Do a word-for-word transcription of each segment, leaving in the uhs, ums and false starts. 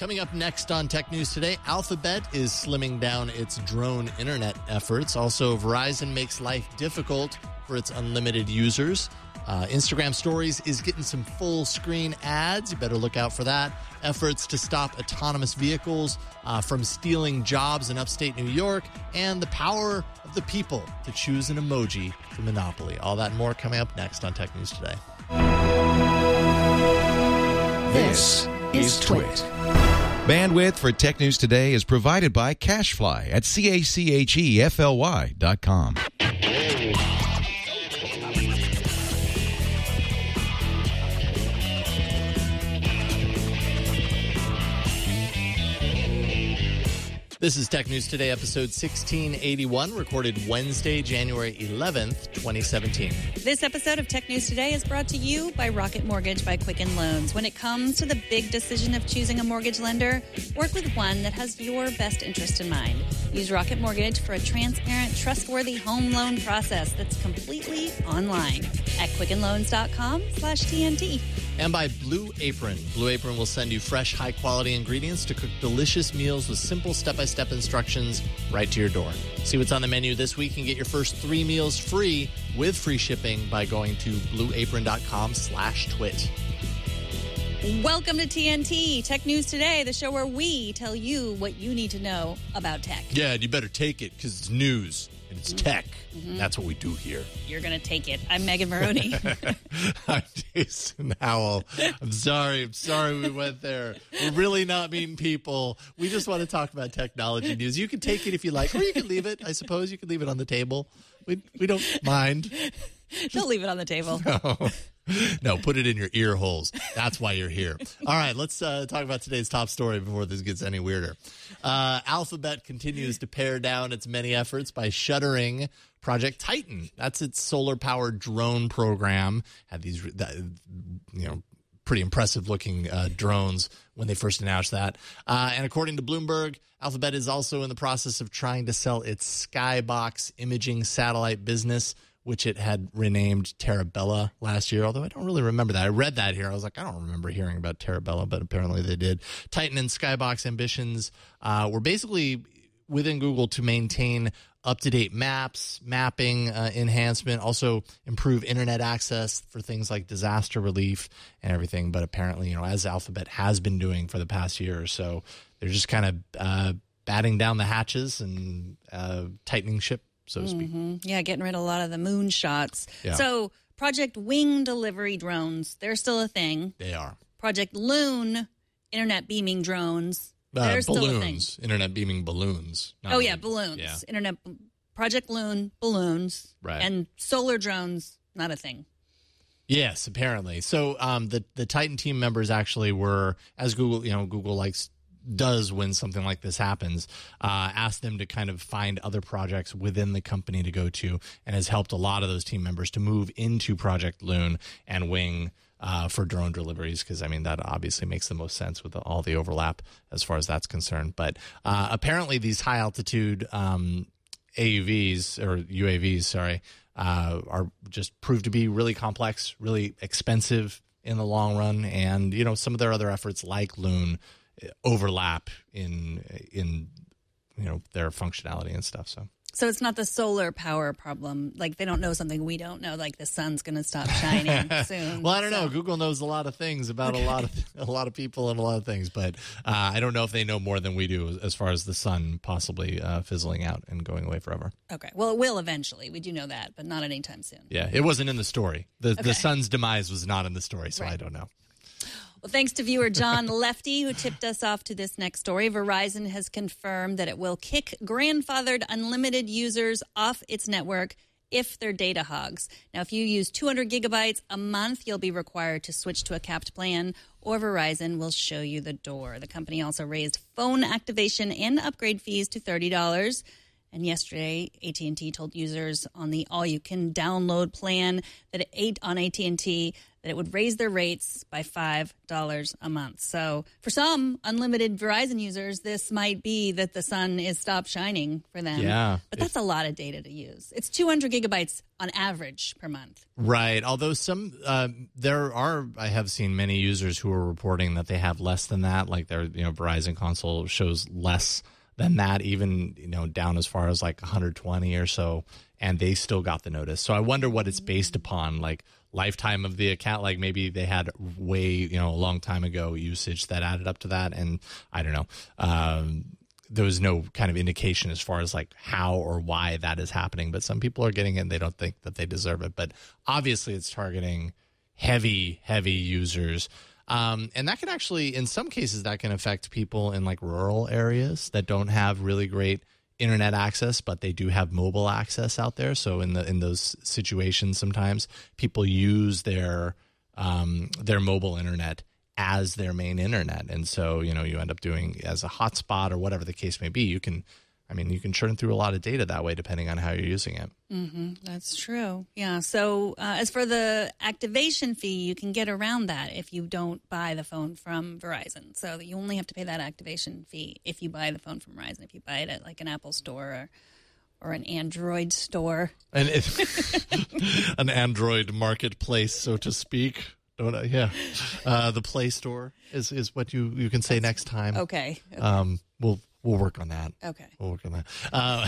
Coming up next on Tech News Today, Alphabet is slimming down its drone internet efforts. Also, Verizon makes life difficult for its unlimited users. Uh, Instagram Stories is getting some full screen ads. You better look out for that. Efforts to stop autonomous vehicles uh, from stealing jobs in upstate New York, and the power of the people to choose an emoji for Monopoly. All that and more coming up next on Tech News Today. This is Twit. Bandwidth for Tech News Today is provided by CashFly at C A C H E F L Y dot com. This is Tech News Today, episode sixteen eighty-one, recorded Wednesday, January eleventh, twenty seventeen. This episode of Tech News Today is brought to you by Rocket Mortgage by Quicken Loans. When it comes to the big decision of choosing a mortgage lender, work with one that has your best interest in mind. Use Rocket Mortgage for a transparent, trustworthy home loan process that's completely online at quicken loans dot com slash T N T. And by Blue Apron. Blue Apron will send you fresh, high-quality ingredients to cook delicious meals with simple step-by-step instructions right to your door. See what's on the menu this week and get your first three meals free with free shipping by going to blue apron dot com slash twit. Welcome to T N T, Tech News Today, the show where we tell you what you need to know about tech. Yeah, and you better take it because it's news and it's Mm-hmm. tech. Mm-hmm. That's what we do here. You're going to take it. I'm Megan Maroney. I'm Jason Howell. I'm sorry. I'm sorry we went there. We're really not mean people. We just want to talk about technology news. You can take it if you like, or you can leave it. I suppose you can leave it on the table. We we don't mind. Don't leave it on the table. No. No, put it in your ear holes. That's why you're here. All right, let's uh, talk about today's top story before this gets any weirder. Uh, Alphabet continues to pare down its many efforts by shuttering Project Titan. That's its solar-powered drone program. Had these, that, you know, pretty impressive-looking uh, drones when they first announced that. Uh, and according to Bloomberg, Alphabet is also in the process of trying to sell its Skybox imaging satellite business, which it had renamed Terabella last year, although I don't really remember that. I read that here. I was like, I don't remember hearing about Terabella, but apparently they did. Titan and Skybox ambitions uh, were basically within Google to maintain up-to-date maps, mapping uh, enhancement, also improve internet access for things like disaster relief and everything. But apparently, you know, as Alphabet has been doing for the past year or so, they're just kind of uh, batting down the hatches and uh, tightening ship, so to speak. Mm-hmm. Yeah, getting rid of a lot of the moon shots. Yeah. So Project Wing delivery drones, they're still a thing. They are. Project Loon, internet beaming drones, Uh, they're still a thing. balloons, internet beaming balloons. not Oh, yeah, really- balloons. Yeah. Internet Project Loon, balloons. Right. And solar drones, not a thing. Yes, apparently. So um, the the Titan team members actually were, as Google, you know, Google likes does when something like this happens, uh, asked them to kind of find other projects within the company to go to, and has helped a lot of those team members to move into Project Loon and Wing uh, for drone deliveries, because I mean that obviously makes the most sense with the, all the overlap as far as that's concerned. But uh, apparently these high altitude um, A U Vs or U A Vs, sorry, uh, are just proved to be really complex, really expensive in the long run, and you know some of their other efforts like Loon overlap in in you know their functionality and stuff. So So it's not the solar power problem. Like they don't know something we don't know. Like the sun's going to stop shining soon. well, I don't so. know. Google knows a lot of things about a lot of a lot of people and a lot of things, but uh, I don't know if they know more than we do as far as the sun possibly uh, fizzling out and going away forever. Okay. Well, it will eventually. We do know that, but not anytime soon. Yeah, it wasn't in the story. The Okay. the sun's demise was not in the story, so Right. I don't know. Well, thanks to viewer John Lefty, who tipped us off to this next story. Verizon has confirmed that it will kick grandfathered unlimited users off its network if they're data hogs. Now, if you use two hundred gigabytes a month, you'll be required to switch to a capped plan, or Verizon will show you the door. The company also raised phone activation and upgrade fees to thirty dollars. And yesterday, A T and T told users on the all-you-can-download plan that it, on A T and T that it would raise their rates by five dollars a month. So for some unlimited Verizon users, this might be that the sun is stopped shining for them. Yeah. But that's a lot of data to use. It's two hundred gigabytes on average per month. Right. Although some, uh, there are, I have seen many users who are reporting that they have less than that. Like their, you know, Verizon console shows less than that, even, you know, down as far as like one hundred twenty or so, and they still got the notice. So I wonder what it's based upon, like lifetime of the account, like maybe they had way, you know, a long time ago usage that added up to that. And I don't know. Um, there was no kind of indication as far as like how or why that is happening, but some people are getting it and they don't think that they deserve it. But obviously it's targeting heavy, heavy users. Um, and that can actually, in some cases, that can affect people in like rural areas that don't have really great internet access, but they do have mobile access out there. So in the in those situations, sometimes people use their um, their mobile internet as their main internet, and so you know you end up doing as a hotspot or whatever the case may be. You can, I mean, you can churn through a lot of data that way, depending on how you're using it. Mm-hmm. That's true. Yeah. So uh, as for the activation fee, you can get around that if you don't buy the phone from Verizon. So you only have to pay that activation fee if you buy the phone from Verizon. If you buy it at like an Apple store or, or an Android store. And it, an Android marketplace, so to speak. Don't I? Yeah. Uh, the Play Store is, is what you, you can say next time. Okay. okay. Um, we'll We'll work on that. Okay. We'll work on that. Uh,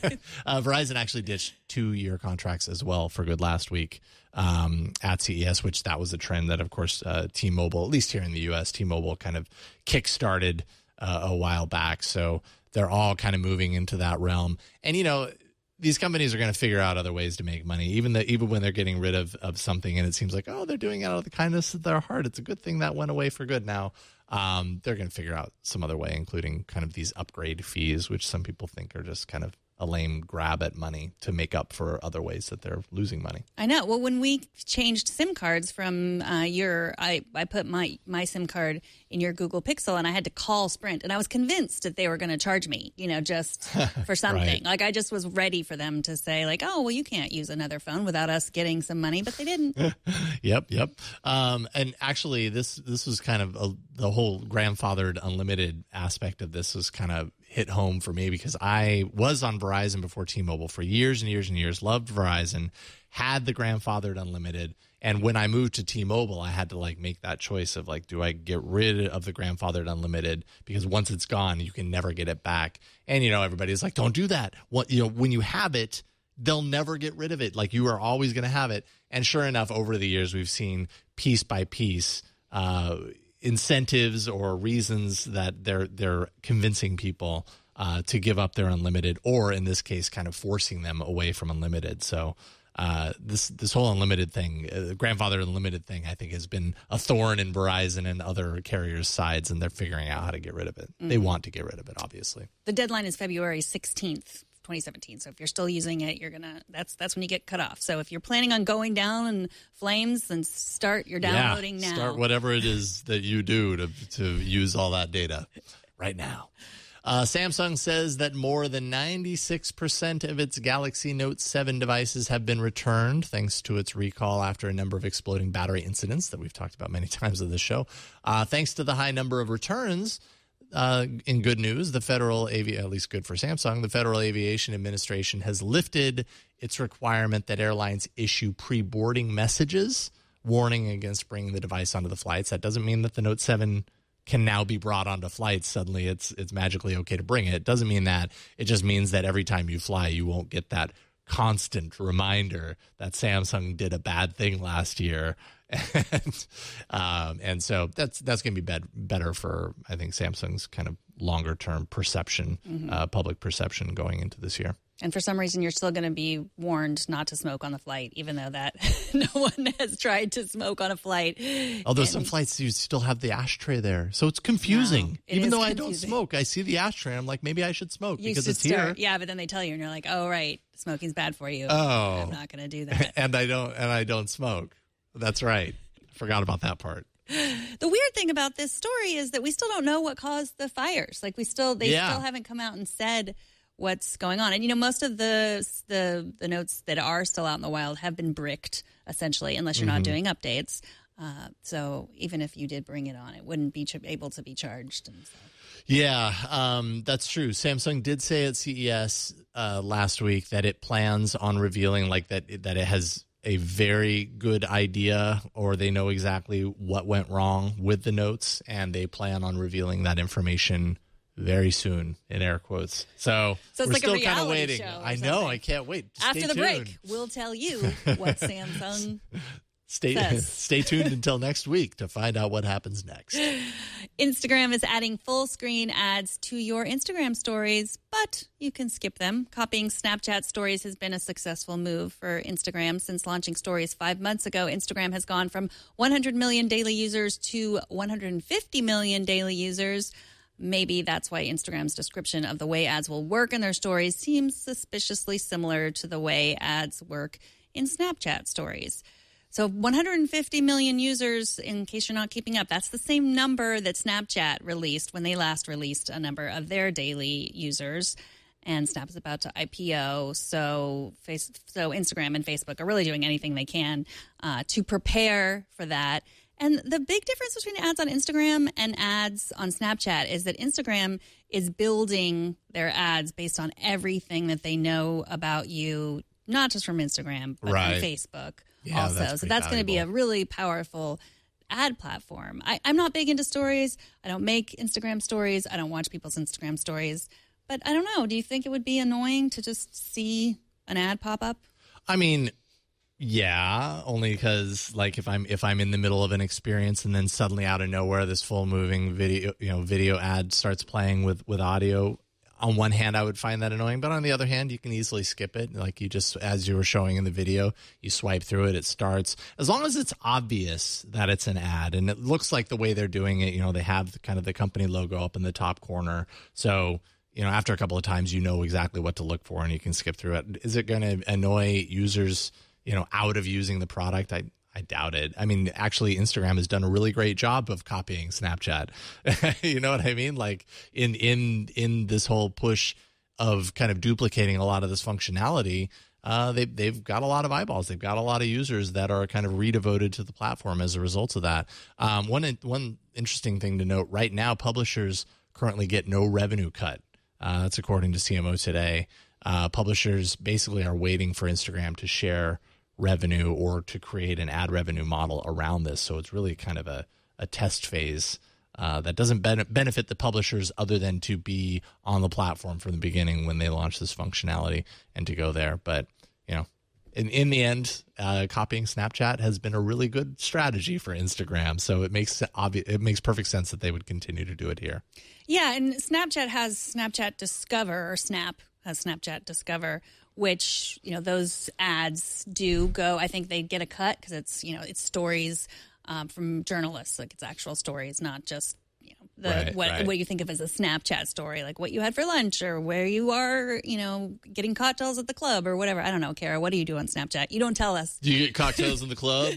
uh, Verizon actually ditched two-year contracts as well for good last week um, at C E S, which that was a trend that, of course, uh, T-Mobile, at least here in the U S, T-Mobile kind of kick-started uh, a while back. So they're all kind of moving into that realm. And, you know, these companies are going to figure out other ways to make money, even the, even when they're getting rid of, of something and it seems like, oh, they're doing it out of the kindness of their heart. It's a good thing that went away for good now. Um, they're going to figure out some other way, including kind of these upgrade fees, which some people think are just kind of a lame grab at money to make up for other ways that they're losing money. I know. Well, when we changed SIM cards from uh, your, I, I put my, my SIM card in your Google Pixel and I had to call Sprint and I was convinced that they were going to charge me, you know, just for something. Right. Like I just was ready for them to say like, oh, well, you can't use another phone without us getting some money, but they didn't. Yep. Yep. Um, and actually this, this was kind of a, the whole grandfathered unlimited aspect of this was kind of hit home for me because I was on Verizon before T-Mobile for years and years and years, loved Verizon, had the grandfathered unlimited. And when I moved to T-Mobile, I had to like make that choice of like, do I get rid of the grandfathered unlimited? Because once it's gone, you can never get it back. And, you know, everybody's like, don't do that. What, you know, when you have it, they'll never get rid of it. Like you are always going to have it. And sure enough, over the years, we've seen piece by piece, uh, incentives or reasons that they're they're convincing people uh, to give up their unlimited, or in this case, kind of forcing them away from unlimited. So uh, this this whole unlimited thing, uh, grandfather unlimited thing, I think has been a thorn in Verizon and other carriers' sides, and they're figuring out how to get rid of it. Mm-hmm. They want to get rid of it, obviously. The deadline is February sixteenth. twenty seventeen. So if you're still using it, you're gonna that's that's when you get cut off. So if you're planning on going down in flames, then start your downloading yeah, now. Start whatever it is that you do to to use all that data right now. Uh, Samsung says that more than ninety-six percent of its Galaxy Note seven devices have been returned thanks to its recall after a number of exploding battery incidents that we've talked about many times on the show. Uh, thanks to the high number of returns, Uh, in good news, the Federal Avi- at least good for Samsung, the Federal Aviation Administration has lifted its requirement that airlines issue pre-boarding messages warning against bringing the device onto the flights. That doesn't mean that the Note seven can now be brought onto flights. Suddenly it's it's magically okay to bring it. It doesn't mean that. It just means that every time you fly, you won't get that constant reminder that Samsung did a bad thing last year. And, um, and so that's that's going to be bed, better for, I think, Samsung's kind of longer term perception, mm-hmm. uh, public perception going into this year. And for some reason, you're still going to be warned not to smoke on the flight, even though that no one has tried to smoke on a flight. Although and some flights, you still have the ashtray there. So it's confusing. No, it even though confusing. I don't smoke, I see the ashtray. I'm like, maybe I should smoke you because it's start, here. Yeah, but then they tell you, and you're like, oh, right, smoking's bad for you. Oh. I'm not going to do that. and I don't, and I don't smoke. That's right. Forgot about that part. The weird thing about this story is that we still don't know what caused the fires. Like we still, they yeah. still haven't come out and said what's going on. And, you know, most of the, the the notes that are still out in the wild have been bricked essentially, unless you're mm-hmm. not doing updates. Uh, so even if you did bring it on, it wouldn't be ch- able to be charged. And so. Yeah, um, that's true. Samsung did say at C E S uh, last week that it plans on revealing like that that it has a very good idea, or they know exactly what went wrong with the notes, and they plan on revealing that information very soon, in air quotes. So, so it's we're like still a kind of reality waiting. show I know. something. I can't wait. Stay After the tuned. break, we'll tell you what Samsung Stay says. Stay tuned until next week to find out what happens next. Instagram is adding full screen ads to your Instagram stories, but you can skip them. Copying Snapchat stories has been a successful move for Instagram. Since launching stories five months ago, Instagram has gone from one hundred million daily users to one hundred fifty million daily users. Maybe that's why Instagram's description of the way ads will work in their stories seems suspiciously similar to the way ads work in Snapchat stories. So one hundred fifty million users, in case you're not keeping up, that's the same number that Snapchat released when they last released a number of their daily users. And Snap is about to I P O, so face, so Instagram and Facebook are really doing anything they can uh, to prepare for that. And the big difference between ads on Instagram and ads on Snapchat is that Instagram is building their ads based on everything that they know about you, not just from Instagram, but right. from Facebook. Yeah, also. that's So that's going to be a really powerful ad platform. I, I'm not big into stories. I don't make Instagram stories. I don't watch people's Instagram stories. But I don't know. Do you think it would be annoying to just see an ad pop up? I mean, yeah, only because like if I'm if I'm in the middle of an experience and then suddenly out of nowhere this full moving video you know video ad starts playing with with audio. On one hand, I would find that annoying, but on the other hand, you can easily skip it. Like you just, as you were showing in the video, you swipe through it, it starts. As long as it's obvious that it's an ad, and it looks like the way they're doing it, you know, they have the, kind of the company logo up in the top corner. So, you know, after a couple of times, you know exactly what to look for, and you can skip through it. Is it going to annoy users, you know, out of using the product? I I doubt it. I mean, actually, Instagram has done a really great job of copying Snapchat. You know what I mean? Like in in in this whole push of kind of duplicating a lot of this functionality, uh, they they've got a lot of eyeballs. They've got a lot of users that are kind of redevoted to the platform as a result of that. Um, one one interesting thing to note: right now, publishers currently get no revenue cut. Uh, that's according to C M O Today. Uh, publishers basically are waiting for Instagram to share revenue or to create an ad revenue model around this. So it's really kind of a, a test phase uh, that doesn't ben- benefit the publishers other than to be on the platform from the beginning when they launch this functionality and to go there. But, you know, in, in the end, uh, copying Snapchat has been a really good strategy for Instagram. So it makes obvi- it makes perfect sense that they would continue to do it here. Yeah, and Snapchat has Snapchat Discover, or Snap has Snapchat Discover, which, you know, those ads do go, I think they get a cut because it's, you know, it's stories um, from journalists, like it's actual stories, not just, you know, the right, what, right. what you think of as a Snapchat story, like what you had for lunch or where you are, you know, getting cocktails at the club or whatever. I don't know, Kara, what do you do on Snapchat? You don't tell us. Do you get cocktails in the club?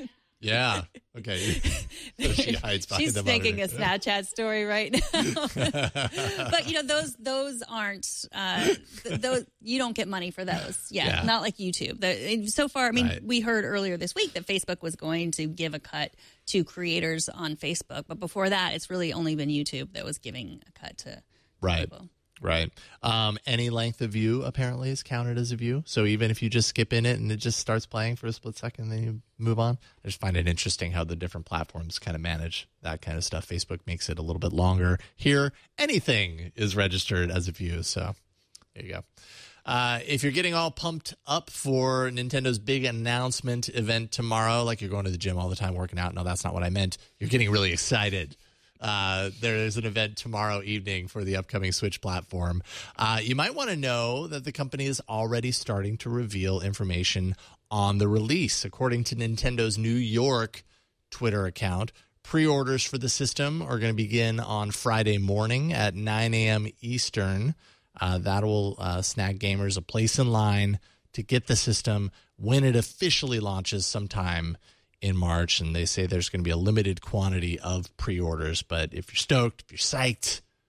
Yeah. Okay. So she hides behind She's the thinking monitor. a Snapchat story right now. But you know, those those aren't uh, th- those. You don't get money for those. Yeah, Yeah. not like YouTube. The, so far, I mean, Right. we heard earlier this week that Facebook was going to give a cut to creators on Facebook, but before that, it's really only been YouTube that was giving a cut to Right. people. Right. Um, any length of view apparently is counted as a view. So even if you just skip in it and it just starts playing for a split second, then you move on. I just find it interesting how the different platforms kind of manage that kind of stuff. Facebook makes it a little bit longer. Here, anything is registered as a view. So there you go. Uh, if you're getting all pumped up for Nintendo's big announcement event tomorrow, like you're going to the gym all the time working out, no, that's not what I meant. You're getting really excited. Uh, there is an event tomorrow evening for the upcoming Switch platform. Uh, you might want to know that the company is already starting to reveal information on the release. According to Nintendo's New York Twitter account, pre-orders for the system are going to begin on Friday morning at nine a.m. Eastern. Uh, that will uh, snag gamers a place in line to get the system when it officially launches sometime in March, and they say there's going to be a limited quantity of pre-orders. But if you're stoked, if you're psyched,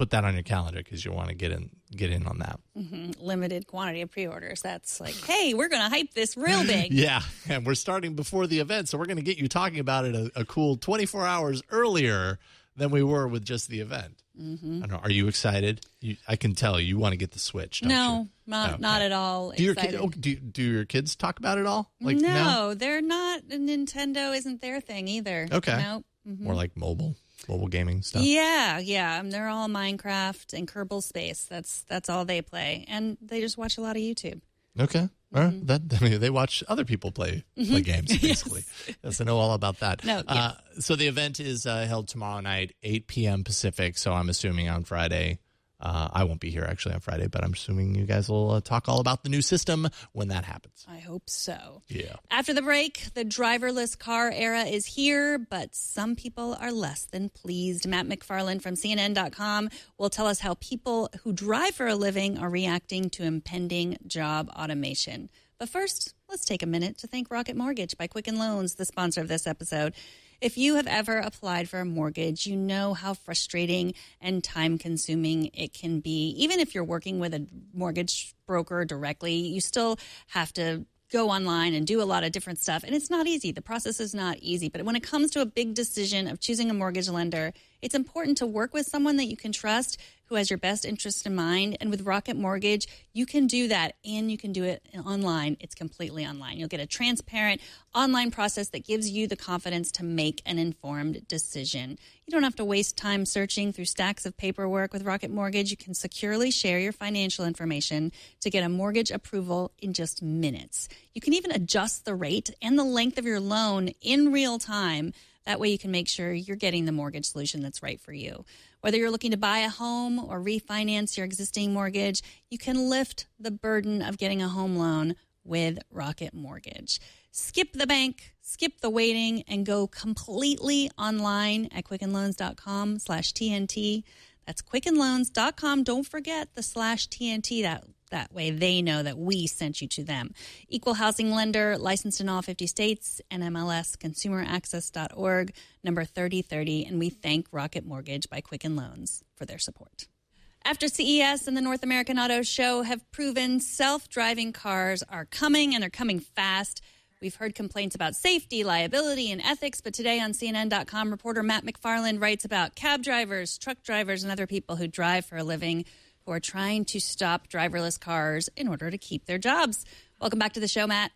put that on your calendar because you want to get in get in on that. Mm-hmm. Limited quantity of pre-orders. That's like, hey, we're going to hype this real big. Yeah, and we're starting before the event, so we're going to get you talking about it a, a cool twenty-four hours earlier than we were with just the event. Mm-hmm. I don't know. Are you excited? You, I can tell you want to get the Switch. Don't no, you? not okay. not at all. Do your, excited. kid, oh, do, do your kids talk about it all? Like no, now? They're not. Nintendo isn't their thing either. Okay. Nope. Mm-hmm. More like mobile, mobile gaming stuff. Yeah, yeah. And they're all Minecraft and Kerbal Space. That's that's all they play, and they just watch a lot of YouTube. Okay. All right. That I mean, they watch other people play Mm-hmm. play games, basically. Yes. So I know all about that. No, uh, so the event is uh, held tomorrow night, eight p.m. Pacific. So I'm assuming on Friday. Uh, I won't be here actually on Friday, but I'm assuming you guys will uh, talk all about the new system when that happens. I hope so. Yeah. After the break, the driverless car era is here, but some people are less than pleased. Matt McFarland from C N N dot com will tell us how people who drive for a living are reacting to impending job automation. But first, let's take a minute to thank Rocket Mortgage by Quicken Loans, the sponsor of this episode. If you have ever applied for a mortgage, you know how frustrating and time-consuming it can be. Even if you're working with a mortgage broker directly, you still have to go online and do a lot of different stuff. And it's not easy. The process is not easy. But when it comes to a big decision of choosing a mortgage lender, it's important to work with someone that you can trust, who has your best interest in mind. And with Rocket Mortgage, you can do that, and you can do it online. It's completely online. You'll get a transparent online process that gives you the confidence to make an informed decision. You don't have to waste time searching through stacks of paperwork. With Rocket Mortgage, you can securely share your financial information to get a mortgage approval in just minutes. You can even adjust the rate and the length of your loan in real time. That way you can make sure you're getting the mortgage solution that's right for you. Whether you're looking to buy a home or refinance your existing mortgage, you can lift the burden of getting a home loan with Rocket Mortgage. Skip the bank, skip the waiting, and go completely online at quickenloans.com slash TNT. That's quickenloans.com. Don't forget the slash T N T. That That way they know that we sent you to them. Equal housing lender, licensed in all fifty states, N M L S consumer access dot org, number thirty thirty. And we thank Rocket Mortgage by Quicken Loans for their support. After C E S and the North American Auto Show have proven self-driving cars are coming, and they're coming fast. We've heard complaints about safety, liability, and ethics, but today on C N N dot com, reporter Matt McFarland writes about cab drivers, truck drivers, and other people who drive for a living who are trying to stop driverless cars in order to keep their jobs. Welcome back to the show, Matt.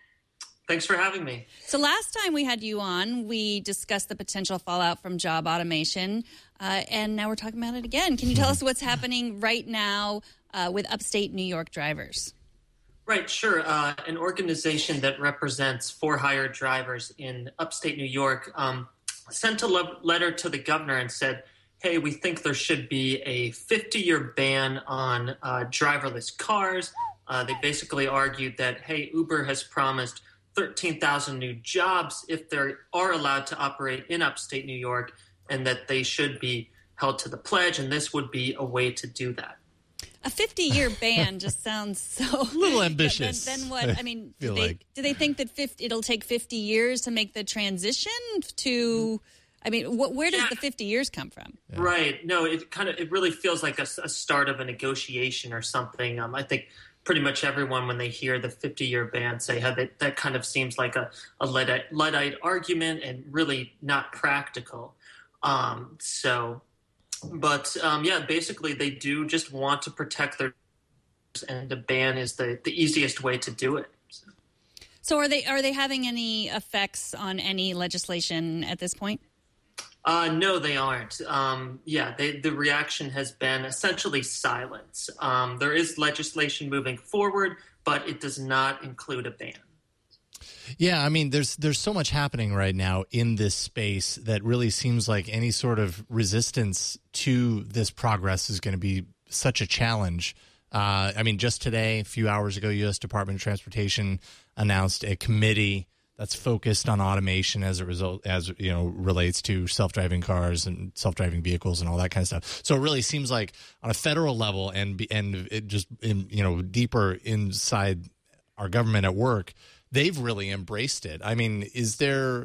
Thanks for having me. So last time we had you on, we discussed the potential fallout from job automation, uh, and now we're talking about it again. Can you tell us what's happening right now uh, with upstate New York drivers? Right, sure. Uh, an organization that represents for-hire drivers in upstate New York um, sent a le- letter to the governor and said, hey, we think there should be a fifty-year ban on uh, driverless cars. Uh, they basically argued that, hey, Uber has promised thirteen thousand new jobs if they are allowed to operate in upstate New York, and that they should be held to the pledge, and this would be a way to do that. A fifty-year ban just sounds so a little ambitious. Then, then what? I mean, do they, like. do they think that fifty, it'll take fifty years to make the transition to? I mean, wh- where does yeah. the fifty years come from? Yeah. Right. No, it kind of it really feels like a, a start of a negotiation or something. Um, I think pretty much everyone, when they hear the fifty-year ban, say how that that kind of seems like a, a Luddite, Luddite argument and really not practical. Um, so, but um, yeah, basically they do just want to protect their, and a ban is the, the easiest way to do it. So. so are they are they having any effects on any legislation at this point? Uh, no, they aren't. Um, yeah, they, the reaction has been essentially silence. Um, there is legislation moving forward, but it does not include a ban. Yeah, I mean, there's there's so much happening right now in this space that really seems like any sort of resistance to this progress is going to be such a challenge. Uh, I mean, just today, a few hours ago, U S Department of Transportation announced a committee that's focused on automation as a result, as you know, relates to self-driving cars and self-driving vehicles and all that kind of stuff. So it really seems like on a federal level and and it just in, you know deeper inside our government at work, they've really embraced it. I mean, is there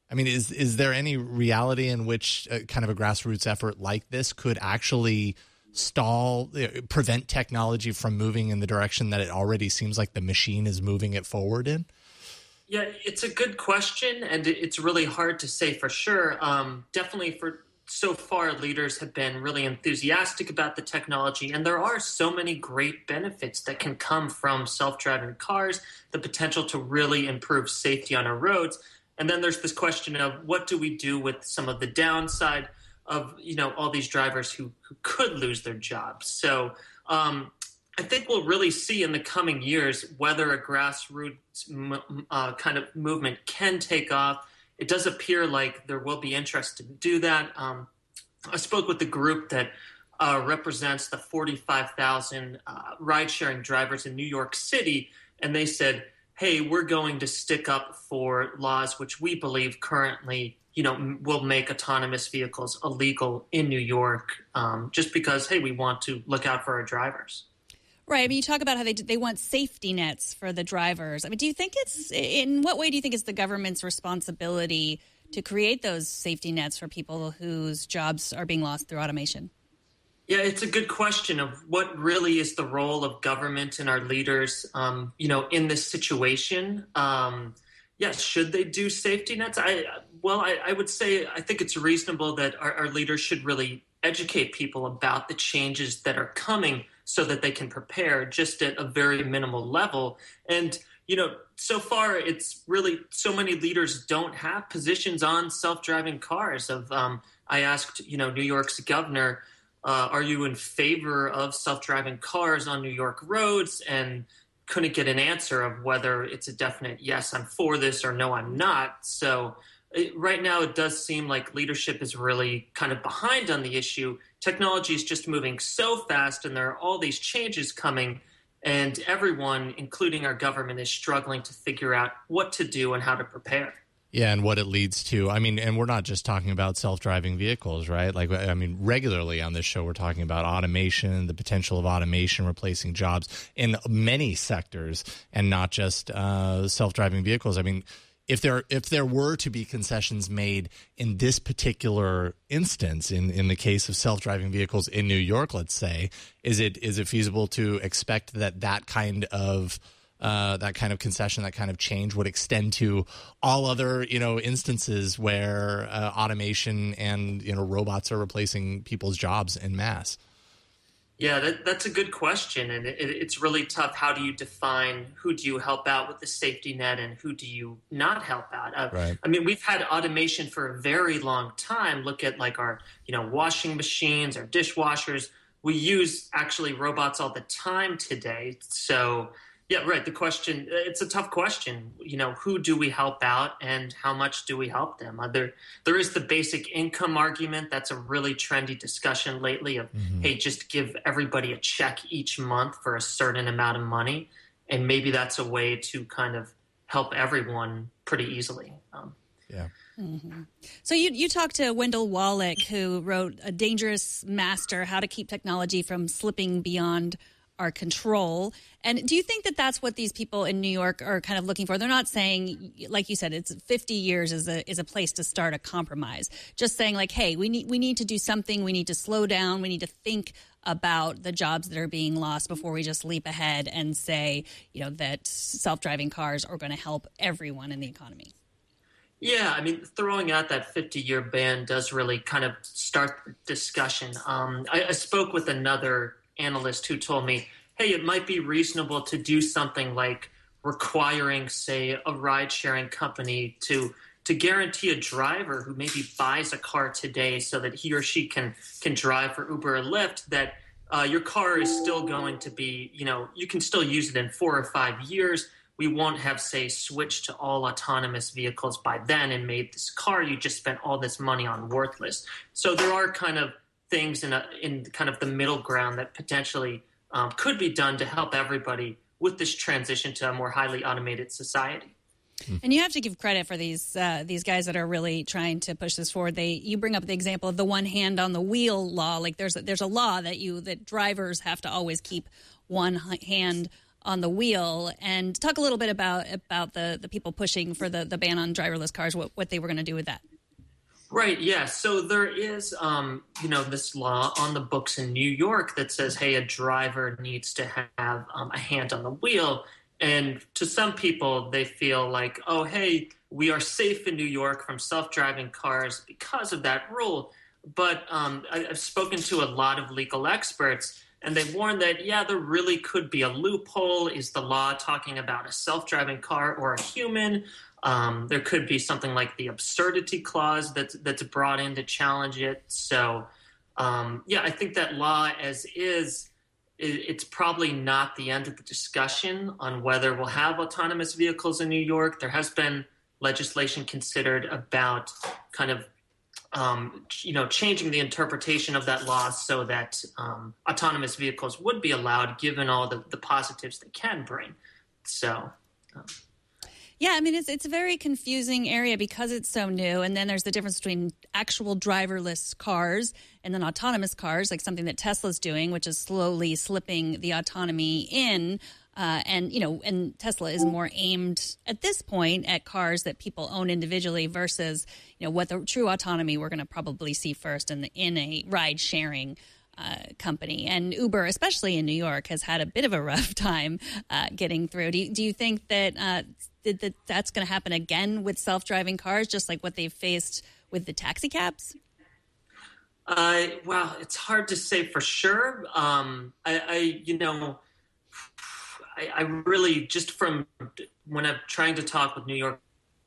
I mean, is is there any reality in which uh, kind of a grassroots effort like this could actually stall, uh, prevent technology from moving in the direction that it already seems like the machine is moving it forward in? Yeah, it's a good question, and it's really hard to say for sure. Um, definitely for so far, leaders have been really enthusiastic about the technology, and there are so many great benefits that can come from self-driving cars, the potential to really improve safety on our roads. And then there's this question of what do we do with some of the downside of, you know, all these drivers who, who could lose their jobs. So um, I think we'll really see in the coming years whether a grassroots uh, kind of movement can take off. It does appear like there will be interest to do that. Um, I spoke with the group that uh, represents the forty-five thousand uh, ride-sharing drivers in New York City, and they said, hey, we're going to stick up for laws which we believe currently, you know, will make autonomous vehicles illegal in New York, um, just because, hey, we want to look out for our drivers. Right. I mean, you talk about how they they want safety nets for the drivers. I mean, do you think it's, in what way do you think it's the government's responsibility to create those safety nets for people whose jobs are being lost through automation? Yeah, it's a good question of what really is the role of government and our leaders, um, you know, in this situation. Um, yeah, should they do safety nets? I well, I, I would say I think it's reasonable that our, our leaders should really educate people about the changes that are coming so that they can prepare just at a very minimal level. And, you know, so far it's really so many leaders don't have positions on self-driving cars. Of um, I asked, you know, New York's governor, Uh, are you in favor of self-driving cars on New York roads? And couldn't get an answer of whether it's a definite yes, I'm for this, or no, I'm not. So it, right now it does seem like leadership is really kind of behind on the issue. Technology is just moving so fast, and there are all these changes coming, and everyone, including our government, is struggling to figure out what to do and how to prepare. Yeah, and what it leads to. I mean, and we're not just talking about self-driving vehicles, right? Like, I mean, regularly on this show, we're talking about automation, the potential of automation replacing jobs in many sectors, and not just uh, self-driving vehicles. I mean, if there if there were to be concessions made in this particular instance, in, in the case of self-driving vehicles in New York, let's say, is it is it feasible to expect that that kind of Uh, that kind of concession, that kind of change would extend to all other, you know, instances where uh, automation and, you know, robots are replacing people's jobs en masse? Yeah, that, that's a good question. And it, it's really tough. How do you define who do you help out with the safety net and who do you not help out? Uh, right. I mean, we've had automation for a very long time. Look at like our, you know, washing machines, our dishwashers. We use actually robots all the time today. So yeah, right. The question, it's a tough question. You know, who do we help out and how much do we help them? Uh, there, there is the basic income argument. That's a really trendy discussion lately of, mm-hmm. hey, just give everybody a check each month for a certain amount of money. And maybe that's a way to kind of help everyone pretty easily. Um, yeah. Mm-hmm. So you you talked to Wendell Wallach, who wrote A Dangerous Master, How to Keep Technology from Slipping Beyond Our Control. And do you think that that's what these people in New York are kind of looking for? They're not saying, like you said, it's fifty years is a is a place to start a compromise. Just saying like, hey, we need we need to do something. We need to slow down. We need to think about the jobs that are being lost before we just leap ahead and say, you know, that self-driving cars are going to help everyone in the economy. Yeah, I mean, throwing out that fifty-year ban does really kind of start the discussion. Um, I, I spoke with another analyst who told me, hey, it might be reasonable to do something like requiring, say, a ride-sharing company to to guarantee a driver who maybe buys a car today so that he or she can can drive for Uber or Lyft, that uh, your car is still going to be, you know, you can still use it in four or five years. We won't have, say, switched to all autonomous vehicles by then and made this car you just spent all this money on worthless. So there are kind of things in a, in kind of the middle ground that potentially um, could be done to help everybody with this transition to a more highly automated society. And you have to give credit for these uh, these guys that are really trying to push this forward. They you bring up the example of the one hand on the wheel law. Like there's a, there's a law that you that drivers have to always keep one hand on the wheel, and talk a little bit about about the, the people pushing for the, the ban on driverless cars, what, what they were going to do with that. Right, yeah. So there is, um, you know, this law on the books in New York that says, hey, a driver needs to have um, a hand on the wheel. And to some people, they feel like, oh, hey, we are safe in New York from self-driving cars because of that rule. But um, I, I've spoken to a lot of legal experts, and they warn that, yeah, there really could be a loophole. Is the law talking about a self-driving car or a human? Um, there could be something like the absurdity clause that's, that's brought in to challenge it. So, um, yeah, I think that law as is, it, it's probably not the end of the discussion on whether we'll have autonomous vehicles in New York. There has been legislation considered about kind of Um, you know, changing the interpretation of that law so that um, autonomous vehicles would be allowed, given all the, the positives they can bring. So, um. yeah, I mean, it's it's a very confusing area because it's so new, and then there's the difference between actual driverless cars and then autonomous cars, like something that Tesla's doing, which is slowly slipping the autonomy in. Uh, and, you know, and Tesla is more aimed at this point at cars that people own individually versus, you know, what the true autonomy we're going to probably see first in, the, in a ride sharing uh, company. And Uber, especially in New York, has had a bit of a rough time uh, getting through. Do you, do you think that, uh, that, that that's going to happen again with self-driving cars, just like what they've faced with the taxi cabs? Uh, well, it's hard to say for sure. Um, I, I, you know, I, I really, just from when I'm trying to talk with New York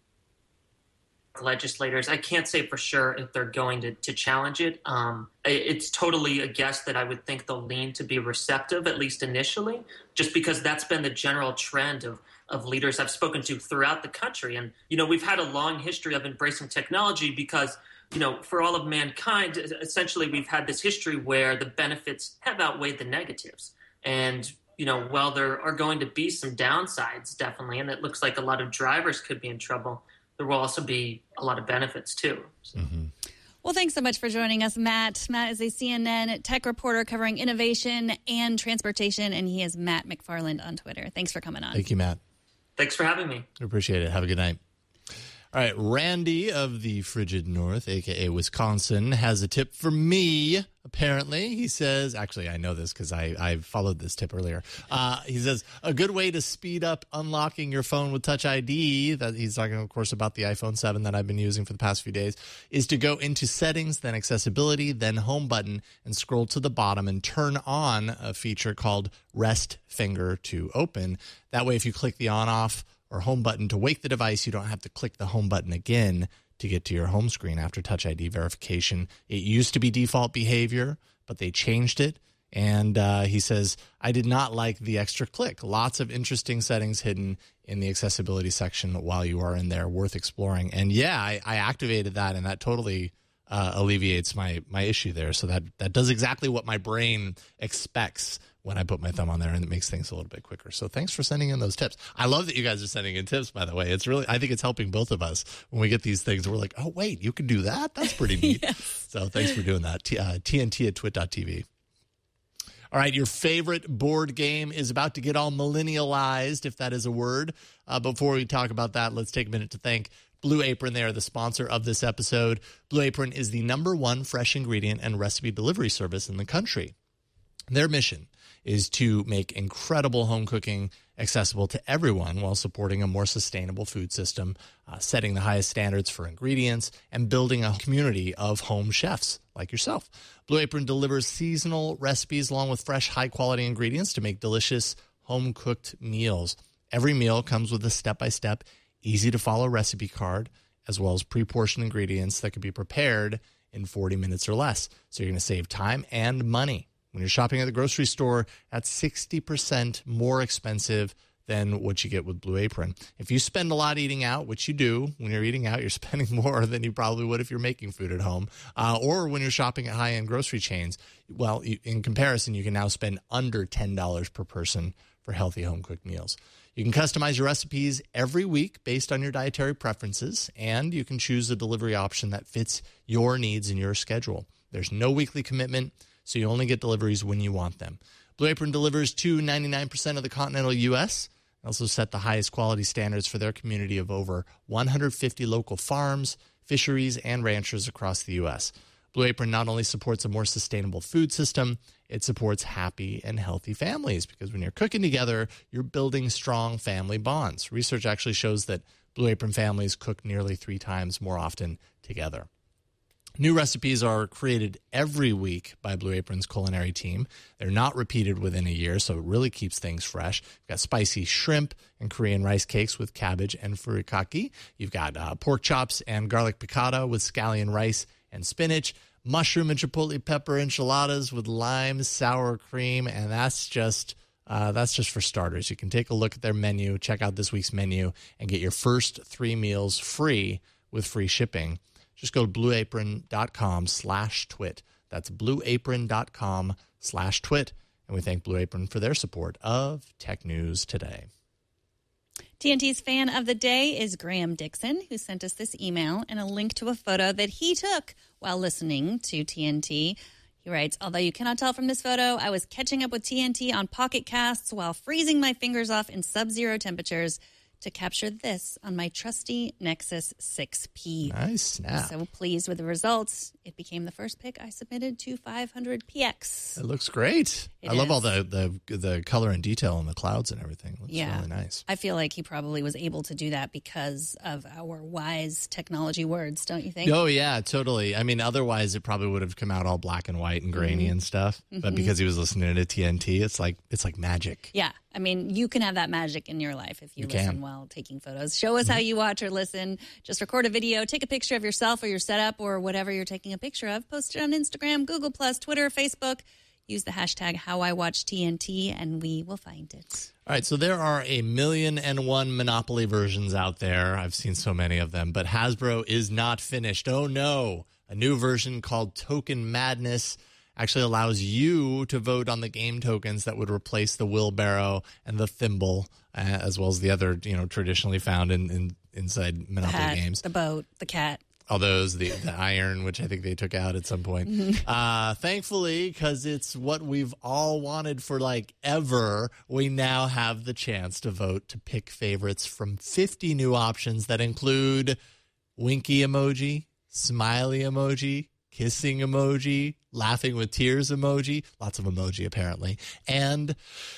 legislators, I can't say for sure if they're going to, to challenge it. Um, it's totally a guess that I would think they'll lean to be receptive, at least initially, just because that's been the general trend of, of leaders I've spoken to throughout the country. And, you know, we've had a long history of embracing technology because, you know, for all of mankind, essentially we've had this history where the benefits have outweighed the negatives. And you know, well, there are going to be some downsides, definitely, and it looks like a lot of drivers could be in trouble. There will also be a lot of benefits, too. So. Mm-hmm. Well, thanks so much for joining us, Matt. Matt is a C N N tech reporter covering innovation and transportation, and he is Matt McFarland on Twitter. Thanks for coming on. Thank you, Matt. Thanks for having me. I appreciate it. Have a good night. All right, Randy of the frigid north, a k a. Wisconsin, has a tip for me, apparently. He says, actually, I know this because I, I followed this tip earlier. Uh, he says, a good way to speed up unlocking your phone with Touch I D, that he's talking, of course, about the iPhone seven that I've been using for the past few days, is to go into Settings, then Accessibility, then Home button, and scroll to the bottom and turn on a feature called Rest Finger to Open. That way, if you click the on-off or home button to wake the device, you don't have to click the home button again to get to your home screen after Touch I D verification. It used to be default behavior, but they changed it. And uh, he says, I did not like the extra click. Lots of interesting settings hidden in the accessibility section while you are in there, worth exploring. And yeah, I, I activated that, and that totally uh, alleviates my my issue there. So that, that does exactly what my brain expects when I put my thumb on there, and it makes things a little bit quicker. So thanks for sending in those tips. I love that you guys are sending in tips, by the way. It's really, I think it's helping both of us when we get these things. We're like, oh, wait, you can do that? That's pretty neat. Yes. So thanks for doing that. T- uh, T N T at twit dot t v. All right, your favorite board game is about to get all millennialized, if that is a word. Uh, before we talk about that, let's take a minute to thank Blue Apron. They are the sponsor of this episode. Blue Apron is the number one fresh ingredient and recipe delivery service in the country. Their mission is to make incredible home cooking accessible to everyone while supporting a more sustainable food system, uh, setting the highest standards for ingredients, and building a community of home chefs like yourself. Blue Apron delivers seasonal recipes along with fresh, high-quality ingredients to make delicious home-cooked meals. Every meal comes with a step-by-step, easy-to-follow recipe card, as well as pre-portioned ingredients that can be prepared in forty minutes or less. So you're going to save time and money. When you're shopping at the grocery store, that's sixty percent more expensive than what you get with Blue Apron. If you spend a lot eating out, which you do, when you're eating out, you're spending more than you probably would if you're making food at home, uh, or when you're shopping at high-end grocery chains. Well, you, in comparison, you can now spend under ten dollars per person for healthy home-cooked meals. You can customize your recipes every week based on your dietary preferences, and you can choose a delivery option that fits your needs and your schedule. There's no weekly commitment, so you only get deliveries when you want them. Blue Apron delivers to ninety-nine percent of the continental U S They also set the highest quality standards for their community of over one hundred fifty local farms, fisheries, and ranchers across the U S Blue Apron not only supports a more sustainable food system, it supports happy and healthy families, because when you're cooking together, you're building strong family bonds. Research actually shows that Blue Apron families cook nearly three times more often together. New recipes are created every week by Blue Apron's culinary team. They're not repeated within a year, so it really keeps things fresh. You've got spicy shrimp and Korean rice cakes with cabbage and furikake. You've got uh, pork chops and garlic piccata with scallion rice and spinach. Mushroom and chipotle pepper enchiladas with lime, sour cream, and that's just uh, that's just for starters. You can take a look at their menu, check out this week's menu, and get your first three meals free with free shipping. Just go to blueapron.com slash twit. That's blueapron.com slash twit. And we thank Blue Apron for their support of Tech News Today. T N T's fan of the day is Graham Dixon, who sent us this email and a link to a photo that he took while listening to T N T. He writes, although you cannot tell from this photo, I was catching up with T N T on Pocket Casts while freezing my fingers off in sub-zero temperatures to capture this on my trusty Nexus six P. Nice snap. So pleased with the results. It became the first pick I submitted to five hundred P X. It looks great. It I love is. all the, the the color and detail in the clouds and everything. It looks Yeah. really nice. I feel like he probably was able to do that because of our wise technology words, don't you think? Oh, yeah, totally. I mean, otherwise it probably would have come out all black and white and grainy Mm-hmm. and stuff. But because he was listening to T N T, it's like it's like magic. Yeah. I mean, you can have that magic in your life if you, You listen can. while taking photos. Show us how you watch or listen. Just record a video, take a picture of yourself or your setup or whatever you're taking a picture of. Post it on Instagram, Google Plus, Twitter, Facebook. Use the hashtag HowIWatchTNT and we will find it. All right, so there are a million and one Monopoly versions out there. I've seen so many of them, but Hasbro is not finished. Oh, no. A new version called Token Madness actually allows you to vote on the game tokens that would replace the wheelbarrow and the thimble, uh, as well as the other, you know, traditionally found in, in inside The Monopoly hat, games. the boat, the cat. All those, the, the iron, which I think they took out at some point. Uh, thankfully, because it's what we've all wanted for like ever, we now have the chance to vote to pick favorites from fifty new options that include winky emoji, smiley emoji, kissing emoji, laughing with tears emoji, lots of emoji apparently, and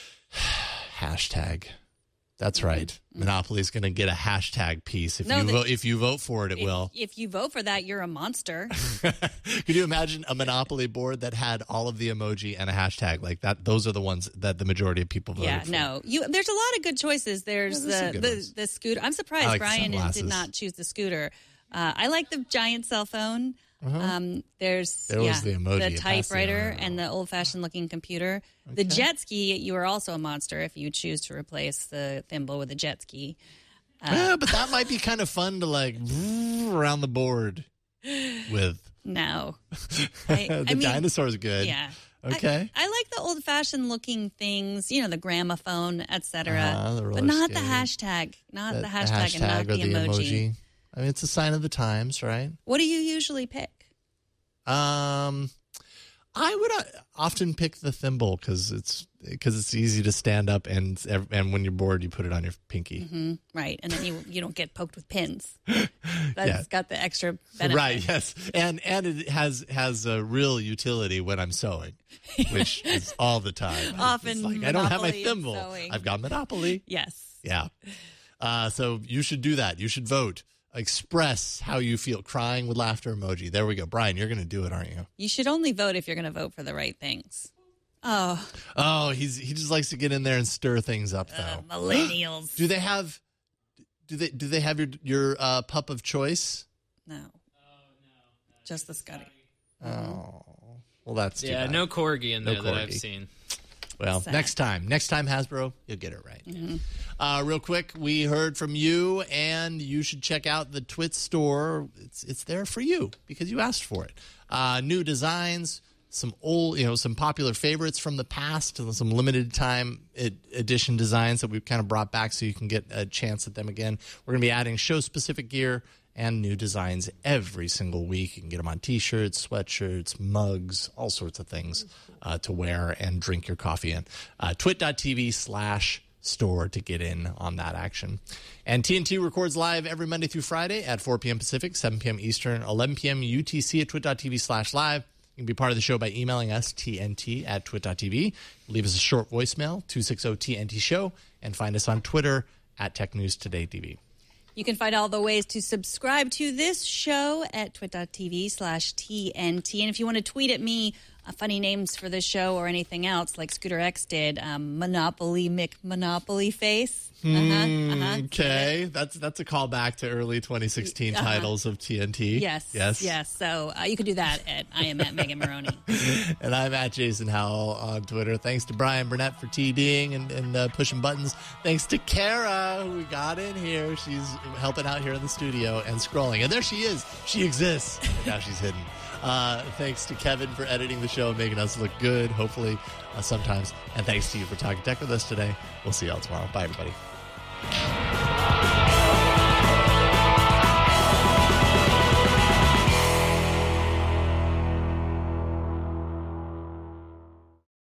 hashtag. That's right. Monopoly's going to get a hashtag piece. If No, you the- vote, if you vote for it, it If, will. if you vote for that, you're a monster. Could you imagine a Monopoly board that had all of the emoji and a hashtag like that? Those are the ones that the majority of people voted Yeah, for. no. You there's a lot of good choices. There's Yeah, there's some the good the, ones. the scooter. I'm surprised I like the Brian sunglasses. did not choose the scooter. Uh, I like the giant cell phone. Um, there's There was yeah, the emoji, the it passed the typewriter, around. and the old-fashioned looking computer. The jet ski. You are also a monster if you choose to replace the thimble with a jet ski. Yeah, but that might be kind of fun to like around the board with. No, I, the I mean, dinosaur's good. yeah. Okay. I, I like the old-fashioned looking things, you know, the gramophone, et cetera, Uh-huh, the but roller not the skate. hashtag, not the, the hashtag, and not or the, emoji. I mean, it's a sign of the times, right? What do you usually pick? Um, I would uh, often pick the thimble because it's because it's easy to stand up and and when you're bored, you put it on your pinky. Mm-hmm. Right, and then you you don't get poked with pins. That's Yeah. got the extra benefit. Right. Yes. And and it has has a real utility when I'm sewing, which is all the time. Often It's like, I don't have my Monopoly and thimble. sewing. I've got Monopoly. Yes. Yeah. Uh, so you should do that. You should vote. Express how you feel. Crying with laughter emoji. There we go. Brian, you're going to do it, aren't you? You should only vote if you're going to vote for the right things. Oh, Oh, he's he just likes to get in there and stir things up, though. uh, millennials. Do they have? Do they do they have your your uh, pup of choice? No. Just the Scotty. Oh, well, that's too Yeah, bad. no corgi in No there that I've corgi. seen. Well, Sad. next time, next time, Hasbro, you'll get it right. Uh, real quick, we heard from you, and you should check out the Twit store. It's it's there for you because you asked for it. Uh, new designs, some old, you know, some popular favorites from the past, and some limited time ed- edition designs that we've kind of brought back so you can get a chance at them again. We're going to be adding show specific gear and new designs every single week. You can get them on T-shirts, sweatshirts, mugs, all sorts of things uh, to wear and drink your coffee in. Uh, twit.tv slash store to get in on that action. And T N T records live every Monday through Friday at four p.m. Pacific, seven p.m. Eastern, eleven p.m. U T C at twit.tv slash live. You can be part of the show by emailing us, T N T at twit.tv. Leave us a short voicemail, two six zero T N T show, and find us on Twitter at Tech News Today T V. You can find all the ways to subscribe to this show at twit.tv slash TNT. And if you want to tweet at me uh, funny names for this show or anything else, like Scooter X did, um, Monopoly McMonopoly Face. Uh-huh, uh-huh. Okay, that's that's a callback to early twenty sixteen uh-huh. titles of T N T. Yes, yes, yes. So uh, you can do that at I am at Megan Maroney. And I'm at Jason Howell on Twitter. Thanks to Brian Burnett for TDing and, and uh, pushing buttons. Thanks to Kara, who we got in here. She's helping out here in the studio and scrolling. And there she is. She exists. Now she's hidden. Uh, thanks to Kevin for editing the show and making us look good, hopefully, uh, sometimes. And thanks to you for talking tech with us today. We'll see y'all tomorrow. Bye, everybody.